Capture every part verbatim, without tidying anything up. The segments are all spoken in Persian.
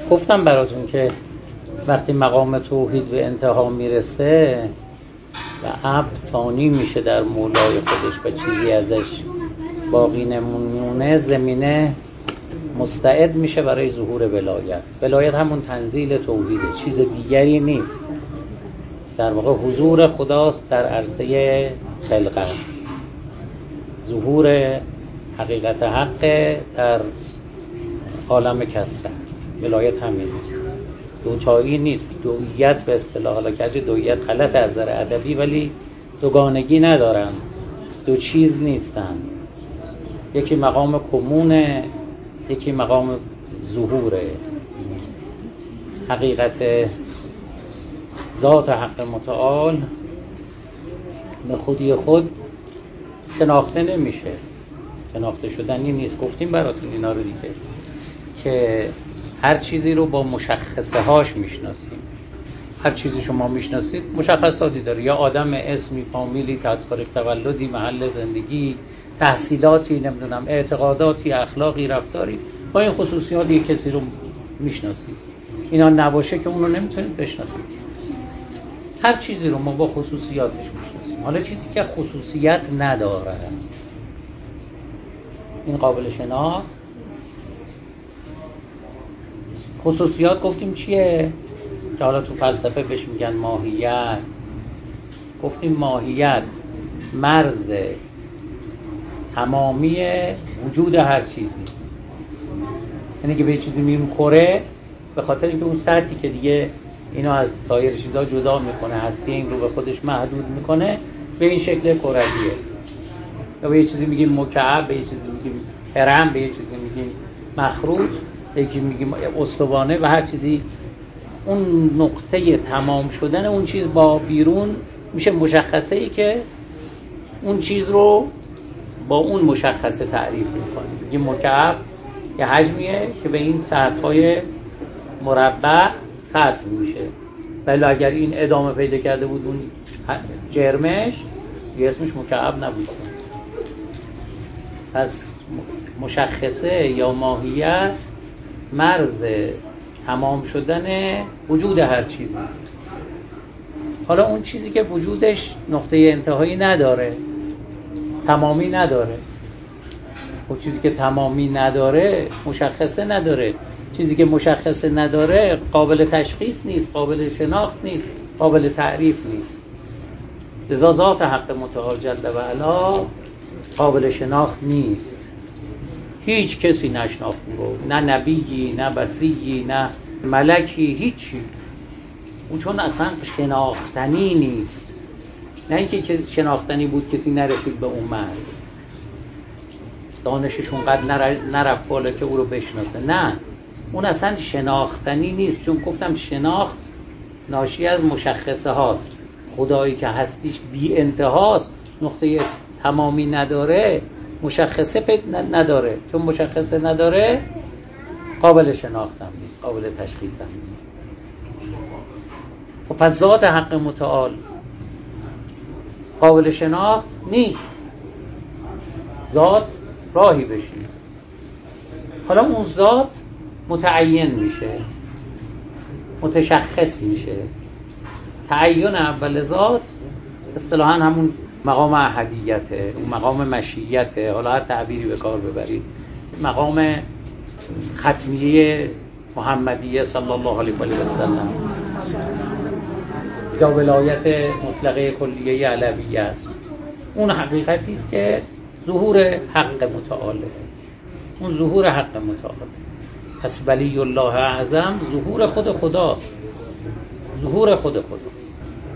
گفتم براتون که وقتی مقام توحید به انتها میرسه و عبد فانی میشه در مولای خودش و چیزی ازش باقی نمونه، زمینه مستعد میشه برای ظهور ولایت. ولایت همون تنزیل توحیده، چیز دیگری نیست. در واقع حضور خداست در عرصه خلقت، ظهور حقیقت حق در عالم کثرت. ولایت همین دوتایی نیست، دوییت به اصطلاح، حالا که دوییت غلط از نظر ادبی، ولی دوگانگی ندارن، دو چیز نیستن. یکی مقام کمونه، یکی مقام ظهوره. حقیقت ذات حق متعال به خودی خود شناخته نمیشه، شناخته شدنی نیست. گفتیم براتون اینا رو دیگه که هر چیزی رو با مشخصه هاش میشناسیم. هر چیزی شما میشناسید مشخصاتی داره، یا آدم، اسمی، فامیلی، تاریخ تولدی، محل زندگی، تحصیلاتی، نمیدونم اعتقاداتی، اخلاقی، رفتاری. با این خصوصیات یک کسی رو میشناسید. اینا نباشه که اون رو نمیتونید بشناسید. هر چیزی رو ما با خصوصیاتش میشناسیم. حالا چیزی که خصوصیت نداره، این قابل شناخت. خصوصیات گفتیم چیه؟ که حالا تو فلسفه بهش میگن ماهیت. گفتیم ماهیت مرز تمامی وجود هر چیزی است. یعنی که به چیزی میگیم کره، به خاطر اینکه اون سطحی که دیگه اینو از سایر چیزا جدا میکنه، هستی این رو به خودش محدود میکنه، به این شکل کرویه. یا به یه چیزی میگیم مکعب، به یه چیزی میگیم هرم، به یه چیزی میگیم مخروط، به یکی میگیم استوانه، و هر چیزی اون نقطه تمام شدن اون چیز با بیرون میشه مشخصه ای که اون چیز رو با اون مشخصه تعریف میکنه. میگیم مکعب یه حجمیه که به این سطح‌های مربع ختم میشه، ولی اگر این ادامه پیدا کرده بود اون جرمش، یه اسمش مکعب نبود. پس مشخصه یا ماهیت مرز تمام شدن وجود هر چیزی است. حالا اون چیزی که وجودش نقطه انتهایی نداره، تمامی نداره، اون چیزی که تمامی نداره مشخصه نداره. چیزی که مشخصه نداره قابل تشخیص نیست، قابل شناخت نیست، قابل تعریف نیست. لذا ذات حق متعال جل و علا قابل شناخت نیست. هیچ کسی نشناخت رو، نه نبیی، نه وصیی، نه ملکی، هیچی. اون چون اصلا شناختنی نیست. نه اینکه شناختنی بود کسی نرسید به اون مرز، دانششون قد نرفت بالا که او رو بشناسه. نه، اون اصلا شناختنی نیست، چون گفتم شناخت ناشی از مشخصه هاست. خدایی که هستیش بی انتهاست، نقطه تمامی نداره، مشخصه پیدا نداره. چون مشخصه نداره قابل شناخت هم نیست، قابل تشخیص هم نیست. و پس ذات حق متعال قابل شناخت نیست، ذات راهی بشید. حالا اون ذات متعین میشه، متشخص میشه. تعین اول ذات اصطلاحاً همون مقام احدیته، اون مقام مشیته، حالا هر تعبیری به کار ببرید، مقام ختمیه محمدیه صلی الله علیه و سلم، یا ولایت مطلقه کلیه علویه است. اون حقیقتی است که ظهور حق متعاله، اون ظهور حق متعاله. پس ولی الله اعظم ظهور خود خداست، ظهور خود خداست.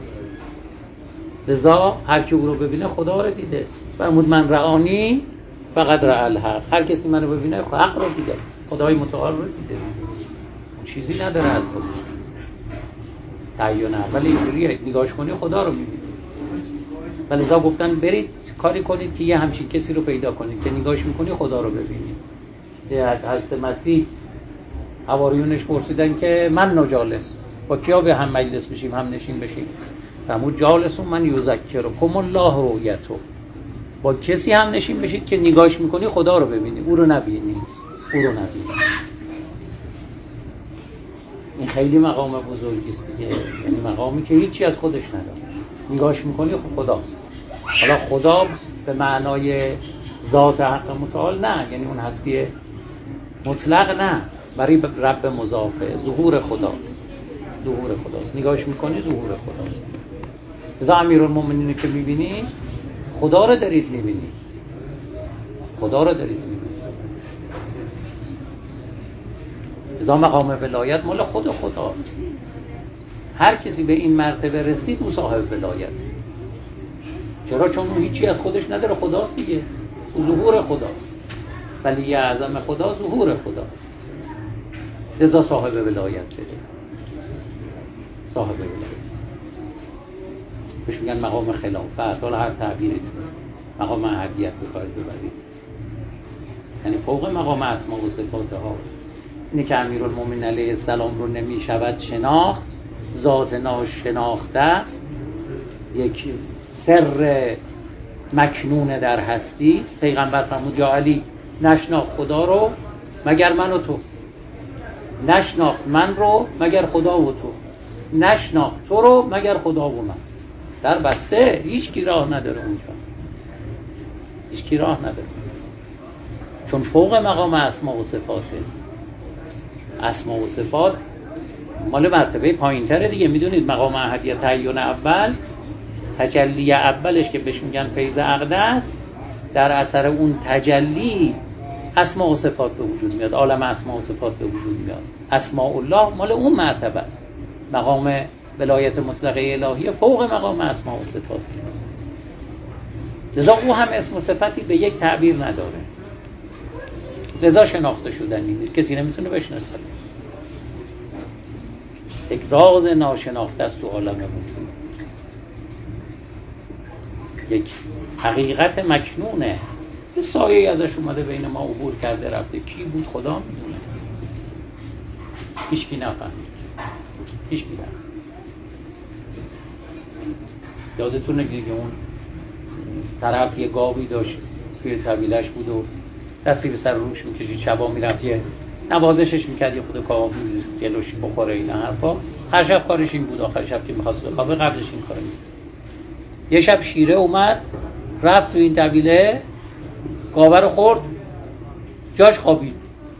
لذا هر کی او رو ببینه خدا رو دیده. فرمود من رآنی فقط رأى الحق. هر کسی منو ببینه حق رو دیده، خدای متعال رو دیده. اون چیزی نداره از خودش تعین. ولی اینجوریه نگاهش کنی خدا رو میبینی. ولذا گفتن برید کاری کنید که یه همچین کسی رو پیدا کنید که نگاهش میکنی خدا رو ببینی. حضرت مسیح حواریونش پرسیدن که من نجالس، با کیا به هم مجلس بشیم، هم نشین بشیم؟ فرمود جالسون من یذکرکم الله رؤیته. با کسی هم نشین بشید که نگاهش میکنی خدا رو ببینی، او رو نبینی، او رو نبینی. این خیلی مقام بزرگی است دیگه، یعنی مقامی که هیچی از خودش نداره، نگاهش میکنی خب خداست. حالا خدا به معنای ذات حق متعال نه، یعنی اون هستی مطلق نه، برای رب مضافه، ظهور خداست، ظهور خداست، نگاهش میکنی ظهور خداست. لذا امیرالمومنین که میبینی خدا رو دارید میبینی، خدا رو دارید میبینی. لذا مقام ولایت مال خود خداست. هر کسی به این مرتبه رسید او صاحب ولایت. چرا؟ چون اون هیچی از خودش نداره، خداست دیگه، ظهور خداست. ولی اعظم خدا ظهور خداست، لذا صاحب ولایت شده، صاحب ولایت. بهش میگن مقام خلافت، حالا هر تعبیری تو مقام احدیت بخواهید ببرید، یعنی فوق مقام اسما و صفات ها. اینه که امیرالمومنین علیه السلام رو نمیشود شناخت، ذات ناشناخته است، یک سر مکنون در هستی است. پیغمبر فرمود یا علی نشناخت خدا رو مگر من و تو، نشناخت من رو مگر خدا و تو، نشناخت تو رو مگر خدا و من. در بسته، هیچ کی راه نداره اونجا، هیچ کی راه نداره، چون فوق مقام اسما و صفاته. اسما و صفات مال مرتبه پایین‌تره دیگه. میدونید مقام احدیت تعین اول، تجلی اولش که بهش میگن فیض اقدس، در اثر اون تجلی اسما و صفات به وجود میاد، عالم اسما و صفات به وجود میاد. اسماء الله مال اون مرتبه است. مقام ولایت مطلقه الهی فوق مقام اسما و صفات. لذا او هم اسم و صفتی به یک تعبیر نداره، لذا شناخته شدنی نیست، کسی نمیتونه بشناسه. یک راز ناشناخته است تو عالم وجود، یک حقیقت مکنونه، یه سایه ازش اومده بین ما عبور کرده رفته. کی بود؟ خدا میدونه، هیچ کی نفهمید، هیچ کی نفهمید. یادتونه که اون طرف یه گاوی داشت توی طویلش بود و دستی به سر روش میکشید، شبا میرفت یه نوازشش میکرد، یه خود کاغذ می‌ریزید جلوش بخوره، این حرفا. هر شب کارش این بود، آخر شب که می‌خواست بخوابه قبلش این کارو می‌کرد. یه شب شیره اومد رفت تو این طویله، گاوه رو خورد، جاش خوابید.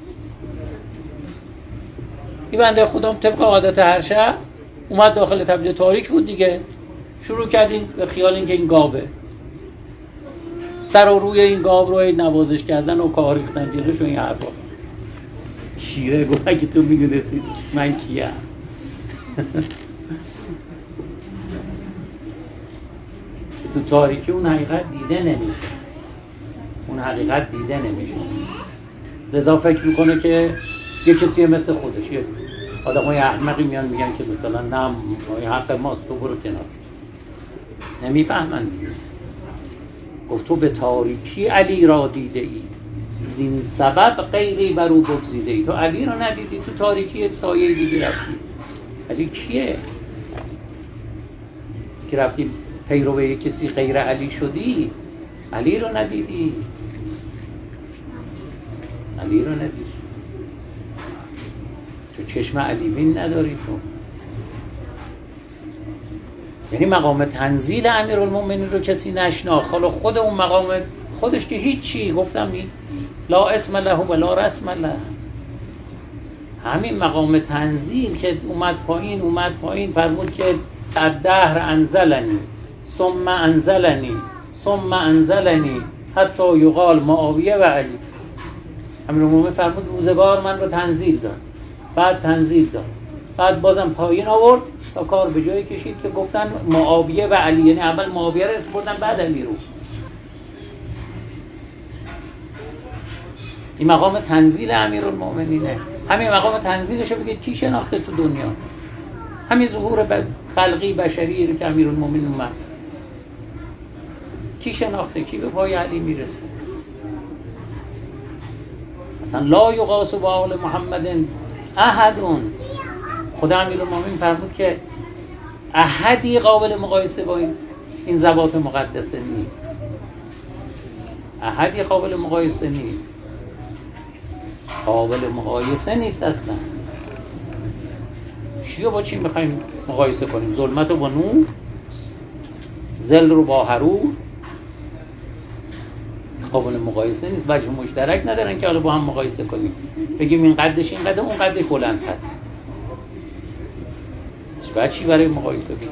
این بنده خدا طبق عادت هر شب اومد داخل طویله، تاریک بود دیگه، شروع کردین به خیال اینکه این گاوه، سر و روی این گاو رو نوازش کردن و کار ریختن جلوش و این حرفا. شیره گفت اگه تو میدونستید من کیم. تو تاریکی اون حقیقت دیده نمیشه، اون حقیقت دیده نمیشه. لذا فکر میکنه که یه کسی مثل خودش، یه آدمای احمقی میان میگن که مثلا نه این حق ماست، تو برو کنار. نمیفهمن دیگه. گفت تو به تاریکی علی را دیده ای، زین سبب غیری برو بگزیده ای. تو علی را ندیدی، تو تاریکی سایه دیگه رفتی. علی کیه؟ که رفتی پیرو کسی غیر علی شدی، علی رو ندیدی، علی رو ندیدی، چون چشم علی بین نداری تو. یعنی مقام تنزیل امیرالمومنین رو کسی نشناخت. حالا خود اون مقام خودش که هیچی، گفتم این لا اسم له و لا رسم له، همین مقام تنزیل که اومد پایین اومد پایین فرمود که الدهر انزلنی ثم انزلنی ثم انزلنی حتی یقال معاویه و علی. امیرالمومنین فرمود روزگار من رو تنزیل داد، بعد تنزیل داد، بعد بازم پایین آورد تا کار به جایی کشید که گفتن معاویه و علی، یعنی اول معاویه رو اسپردن بعد علی رو. این مقام تنزیل امیرالمومنینه. همین مقام تنزیلش رو بگید کی شناخته تو دنیا؟ همین ظهور خلقی بشری رو که امیرالمومنین اومد، کی شناخته؟ کی به پای علی میرسه؟ مثلا لا یقاس با آل محمد احدون. خدا امیرالمومنین فرمود که احدی قابل مقایسه با این این ذوات مقدسه نیست، احدی قابل مقایسه نیست، قابل مقایسه نیست اصلا. چی رو با چی میخوایم مقایسه کنیم؟ ظلمت رو با نور، ظل رو با حرور، قابل مقایسه نیست. وجه مشترک ندارن که حالا با هم مقایسه کنیم بگیم این قدش این قدر اون قدش بلندتر. بعد چی برای مقایسه بگیم؟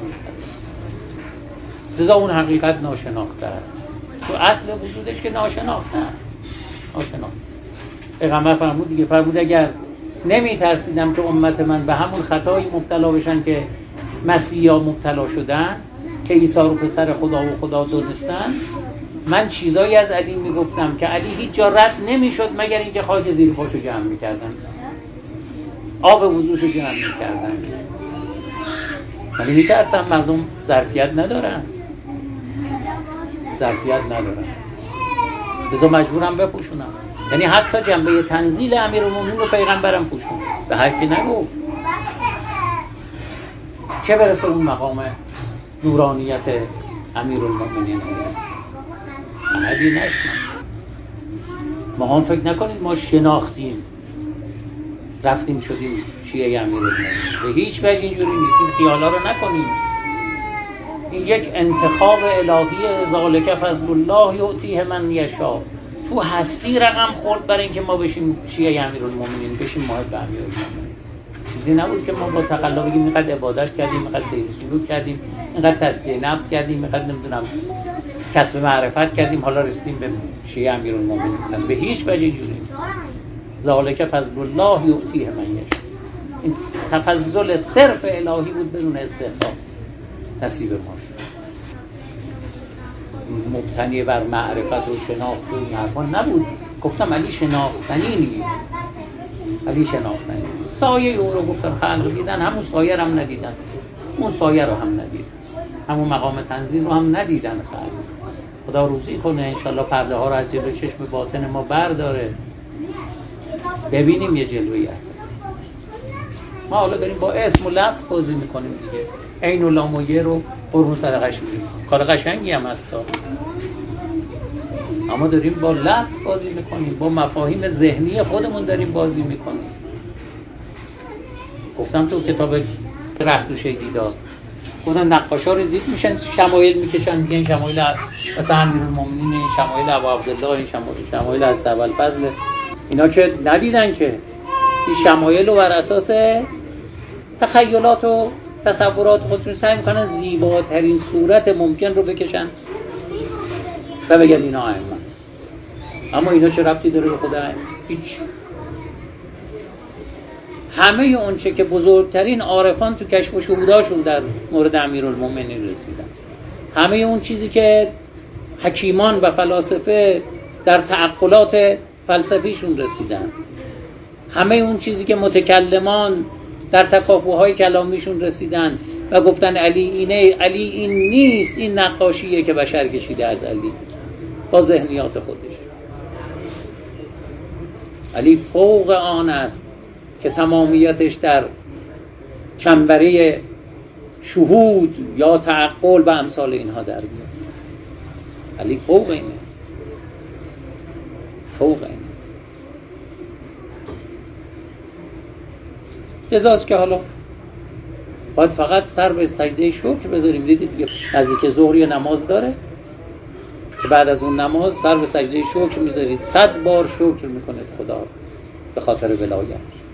لذا اون حقیقت ناشناخته است. تو اصل وجودش که ناشناخته است. ناشناخته. پیغمبر فرمود دیگه، فرمود اگر نمی ترسیدم که امت من به همون خطایی مبتلا بشن که مسیحا مبتلا شدن، که عیسی رو پسر خدا و خدا دونستن، من چیزایی از علی میگفتم که علی هیچ جا رد نمیشد مگر اینکه خاک زیر پاشو جمع میکردن، آب وضوشو جمع میکردن. ولی میترسم مردم ظرفیت ندارن، ظرفیت ندارن، لذا مجبورم بپوشونم. یعنی حتی جنبه تنزیل امیرالمومنین رو پیغمبرم پوشون، به هر کی نگفت، چه برسه اون مقام نورانیت امیرالمومنین هست. احدی نشنم. ما هم فکر نکنید ما شناختیم رفتیم شدیم شیعه امیرالمومنین، به هیچ وجه اینجوری نیست. این خیالا رو نکنیم. این یک انتخاب الهی، ذالک فضل الله یؤتیه من یشاء. تو هستی رقم خورد برای اینکه ما بشیم شیعه امیرالمومنین، بشیم محب امیرالمومنین. چیزی نبود که ما با تقلا بگیم اینقدر عبادت کردیم، اینقدر سیر و سلوک کردیم، اینقدر تزکیه نفس کردیم، اینقدر نمیدونم کسب معرفت کردیم، حالا رسیدیم به شیعه امیرالمومنین. به هیچ وجه اینجوری نیست. ذالک فضل الله یؤتیه من یشاء. این تفضل صرف الهی بود بدون استحقاق، نصیب ما شد. مبتنی بر معرفت و شناخت و این حرفا نبود. گفتم علی شناختنی نیست، علی شناختنی نیست. سایه او رو گفتم خلق دیدن، همون سایه رو هم ندیدن، اون سایه رو هم ندیدن، همون مقام تنزیل رو هم ندیدن. خلق خدا روزی کنه انشالله پرده ها رو از جلو چشم باطن ما برداره، ببینیم یه جلوهی هست. ما حالا داریم با اسم و لفظ بازی میکنیم دیگه. عین و لام و یه رو قرون صدقش میدیم، کار قشنگی هم هستا، اما داریم با لفظ بازی میکنیم، با مفاهیم ذهنی خودمون داریم بازی میکنیم. گفتم تو کتاب رهدوشه دیدار گفتن نقاشا رو دید میشن شمایل میکشن، میگن شمایل مثلا امیرالمومنین، این شمایل ابو عبدالله، این شمایل از ابوالفضل، اینا که ندیدن که این شمایل رو بر اساس تخیلات و تصورات خودشون سعی میکنن زیباترین صورت ممکن رو بکشن و بگن اینا ائمه. اما اینا چه ربطی داره به خدا؟ هیچ. همه اون چه که بزرگترین عارفان تو کشف و شهوداشون در مورد امیرالمومنین رسیدن، همه اون چیزی که حکیمان و فلاسفه در تعقلات فلسفیشون رسیدن، همه اون چیزی که متکلمان در تکاپوهای کلامیشون رسیدن و گفتن علی اینه، علی این نیست، این نقاشیه که بشر کشیده از علی با ذهنیات خودش. علی فوق آن است که تمامیتش در چنبره شهود یا تعقل و امثال اینها در میاد. علی فوق اینه، فوق اینه. لذاست که حالا باید فقط سر به سجده شکر بذاریم. دیدید دیگه نزدیک ظهر یه نماز داره که بعد از اون نماز سر به سجده شکر میذارید، صد بار شکر میکنید خدا به خاطر ولایت.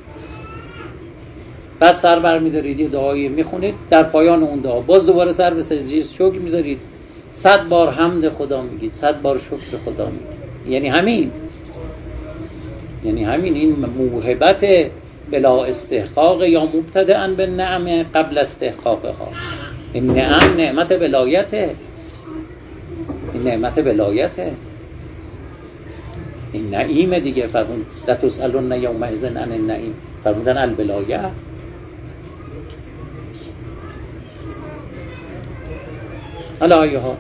بعد سر بر میدارید یه دعایی میخونید، در پایان اون دعا باز دوباره سر به سجده شکر میذارید، صد بار حمد خدا میگید، صد بار شکر خدا میگید. یعنی همین یعنی همین این موهبت بلا استحقاق یا مبتدأ بالنعم قبل استحقاقها. این نعم نعمت ولایته، این نعمت ولایته، این نعیم دیگه. فرمود لتسألن یومئذ عن النعیم، فرمودن الولایه. حالا آیه ها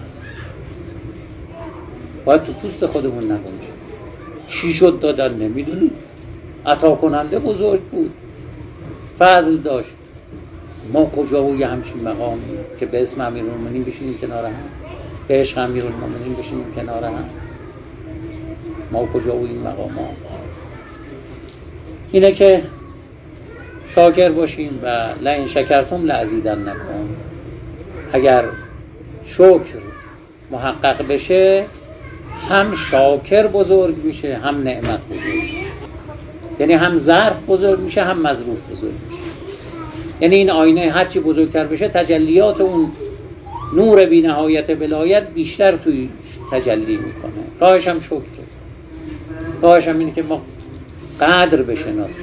باید تو پوست خودمون نگنجیم. چی شد دادن نمیدونیم. عطا کننده بزرگ بود، فضل داشت. ما کجا و یه همچین مقامی که به اسم امیرالمومنین بشینیم کنار هم، به عشق امیرالمومنین بشینیم کنار هم؟ ما کجا و این مقام ها؟ اینه که شاکر باشیم و لئن شکرتم لازیدنکم. اگر شکر محقق بشه هم شاکر بزرگ میشه هم نعمت بزرگ میشه، یعنی هم ظرف بزرگ میشه هم مظروف بزرگ میشه. یعنی این آینه هرچی بزرگتر بشه تجلیات اون نور بی نهایت ولایت بیشتر توی تجلی میکنه. راهش هم شکره، راهش هم اینه که ما قدر بشناسیم.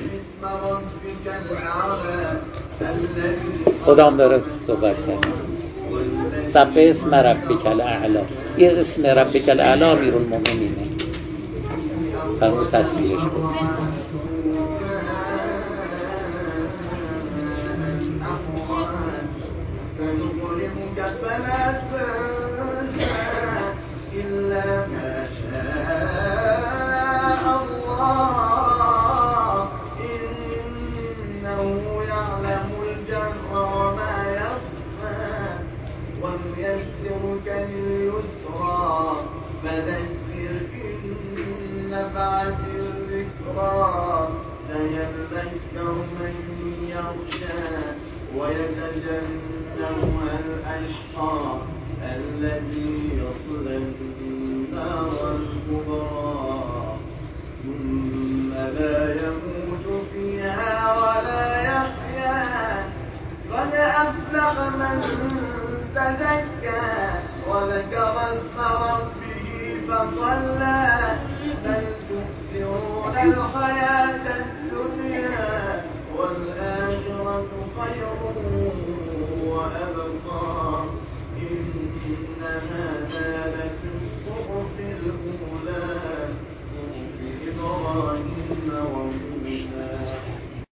خدا هم داره صحبت کرد سبح اسم ربک الاعلی. این اسم ربک الاعلی امیرالمومنینه، فرمود تسبیحش کن. ونيسرك لليسرى فذكر إن نفعت الذكرى سيذكر من يخشى ويتجنبها الأشقى الذي يصلى النار الكبرى ثم لا يموت فيها ولا يحيا قد أفلح من تزكى وذكر